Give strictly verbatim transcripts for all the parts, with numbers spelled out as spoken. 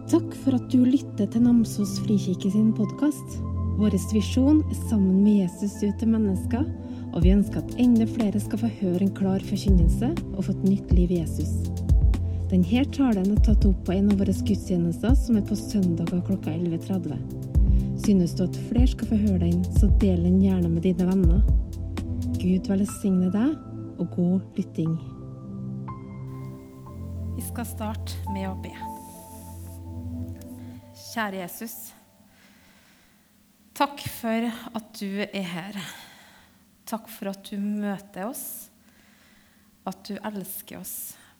Takk for at du lytter til Namsos Frikirke sin podcast. Våres visjon er sammen med Jesus ut til mennesker, og vi ønsker at enda flere skal få høre en klar forkynnelse og få et nytt liv i Jesus. Denne talen er tatt opp på en av våre gudstjenester som er på søndager klokka elleve tretti. Synes du at flere skal få høre den, så del den gjerne med dine venner. Gud velsigne deg, og god lytting. Vi skal starte med å be. Kjære Jesus, takk for at du er her. Takk for at du møter oss, at du elsker oss.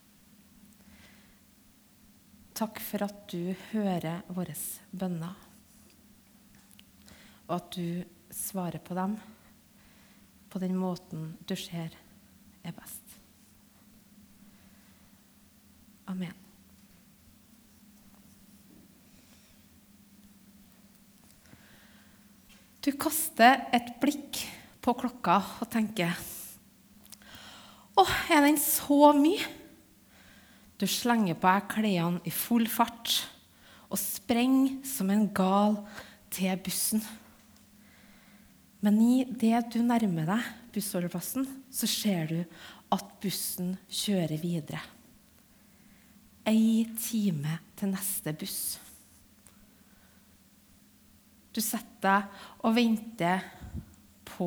Takk for at du hører våre bønner, og at du svarer på dem på den måten du ser er best. Amen. Du kaster et blikk på klokka og tenker, «Åh, er den så mye?» Du slenger på deg klærne i full fart og sprenger som en gal til bussen. Men i det du nærmer deg bussholdeplassen, så ser du at bussen kjører videre. En time til neste buss. Du setter deg og venter på,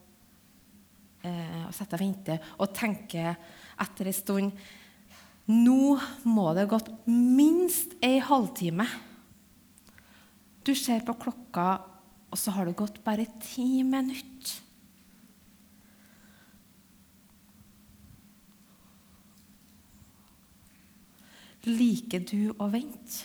eh, setter deg og venter og tenker etter en stund, nå må det gått minst en halvtime. Du ser på klokka, og så har det gått bare ti minutter. Liker du å vente?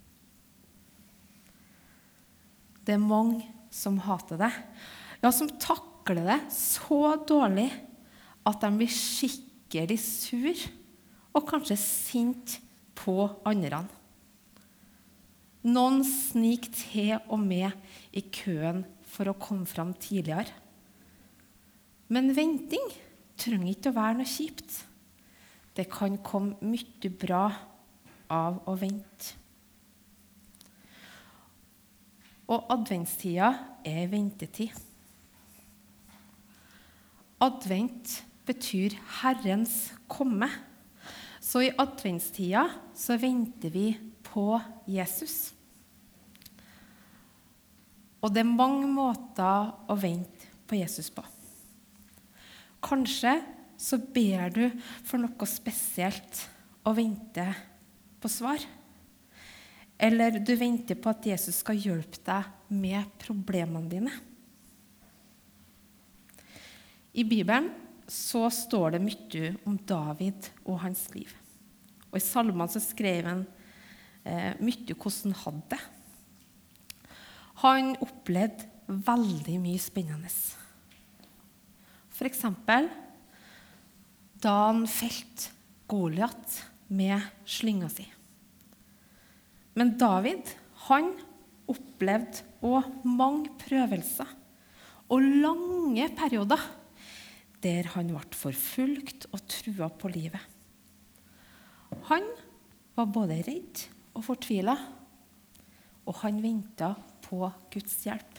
Det er mange som hater det. Ja, som takler det så dårlig at de blir skikkelig sur og kanskje sint på andre. Noen sniker til og med i køen for å komme fram tidligere. Men venting trenger ikke å være noe kjipt. Det kan komme mye bra av å vente. Og adventstida er ventetid. Advent betyr Herrens komme. Så i adventstida så venter vi på Jesus. Og det er mange måter å vente på Jesus på. Kanskje så ber du for noe spesielt og venter på svar. Eller du venter på at Jesus skal hjelpe deg med problemene dine. I Bibelen så står det mye om David og hans liv. Og i salmene så skrev han eh, mye hvordan han hadde det. Han opplevde veldig mye spennende. For eksempel da han felte Goliat med slynga si. Men David, han opplevde også mange prøvelser og lange perioder der han ble forfulgt og trua på livet. Han var både redd og fortvilet, og han ventet på Guds hjelp.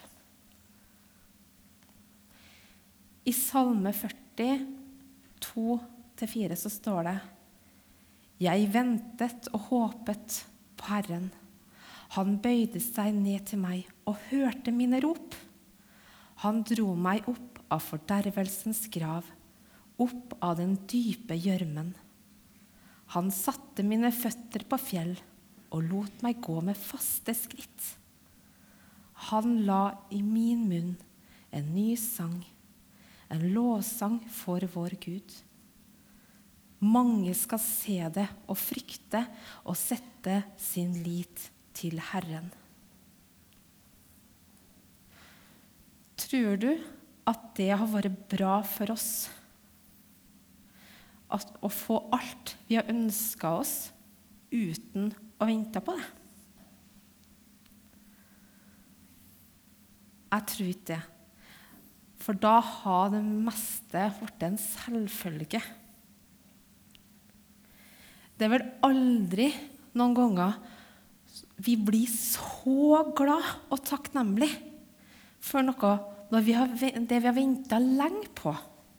I Salme førti, to til fire så står det, «Jeg ventet og håpet på Herren. Han bøyde seg ned til meg og hørte mine rop. Han dro meg opp av fordervelsens grav, opp av den dype gjørmen. Han satte mine føtter på fjell og lot meg gå med faste skritt. Han la i min munn en ny sang, en lovsang for vår Gud. Mange skal se det og frykte og sette sin lit til Herren. Tror du at det har vært bra for oss at, å få alt vi har ønsket oss uten å vente på det? Jeg tror ikke det. For da har det meste vært en selvfølge. Det er vel aldri noen ganger vi blir så glad og takknemlig for noe når vi har, det vi har ventet lenge på.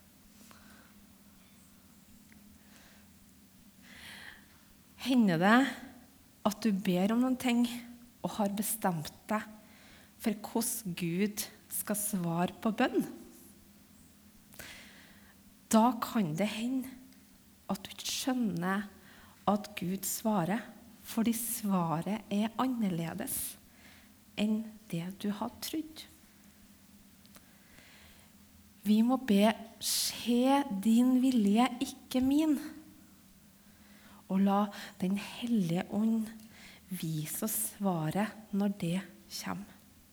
Hender det at du ber om noen ting og har bestemt deg for hvordan Gud skal svare på bønn? Da kan det hende at du ikke skjønner at Gud svarer, fordi svaret er annerledes enn det du har trodd. Vi må be, skje din vilje, ikke min, og la den hellige ånd vise oss svaret når det kommer.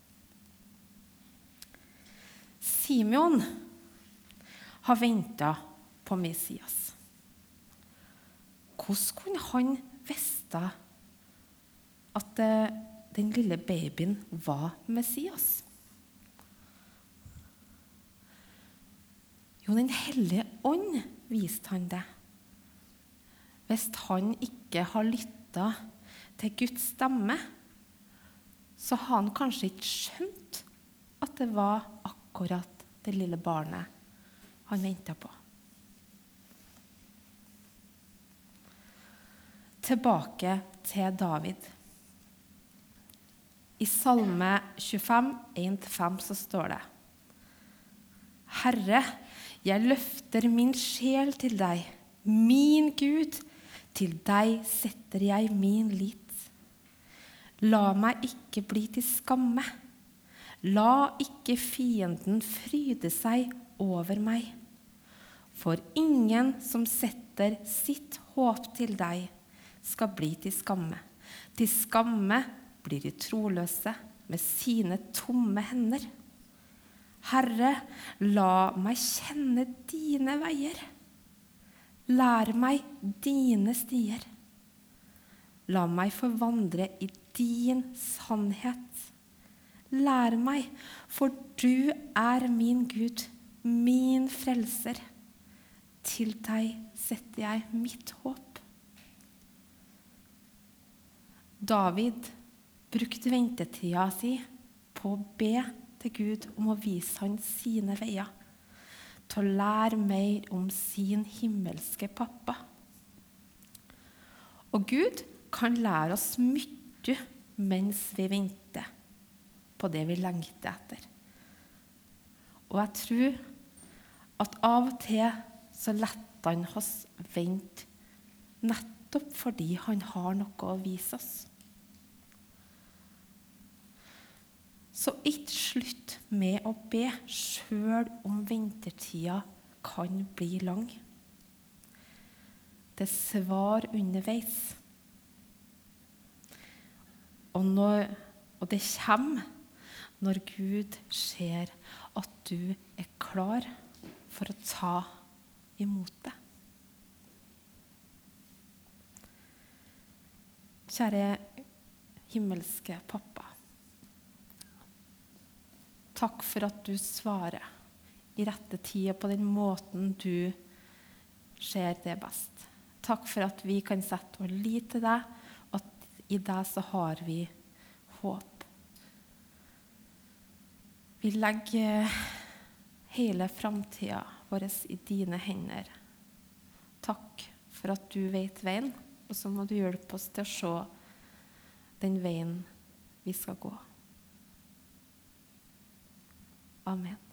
Simeon har ventet på Messias. Hvordan kunne han vite at den lille babyen var Messias? Jo, den hellige ånd viste han det. Hvis han ikke har lyttet til Guds stemme, så har han kanskje ikke skjønt at det var akkurat det lille barnet han ventet på. Tilbake til David. I Salme tjuefem, en til fem, så står det: Herre, jeg løfter min sjel til deg, min Gud, til deg setter jeg min lit. La meg ikke bli til skamme. La ikke fienden fryde seg over meg. For ingen som setter sitt håp til deg, skal bli til skamme. Til skamme blir de troløse med sine tomme hender. Herre, la meg kjenne dine veier. Lær meg dine stier. La meg forvandre i din sannhet. Lær meg, for du er min Gud, min frelser. Til deg setter jeg mitt håp. David brukte ventetida si på å be til Gud om å vise han sine veier, til å lære mer om sin himmelske pappa. Og Gud kan lære oss mye mens vi venter på det vi lengter etter. Og jeg tror at av og til så letter han oss vente nettopp fordi han har noe å vise oss. Så ikke slutt med å be, selv om ventetida kan bli lang. Det svar underveis. Og, når, og det kommer når Gud ser at du er klar for å ta imot det. Kjære himmelske pappa, takk for at du svarer i rette tida på den måten du ser det best. Takk for at vi kan sette vår lit til deg, og at i deg så har vi håp. Vi legger hele framtida vår i dine hender. Takk for at du vet veien, og så må du hjelpe oss til å se den veien vi skal gå. Amen.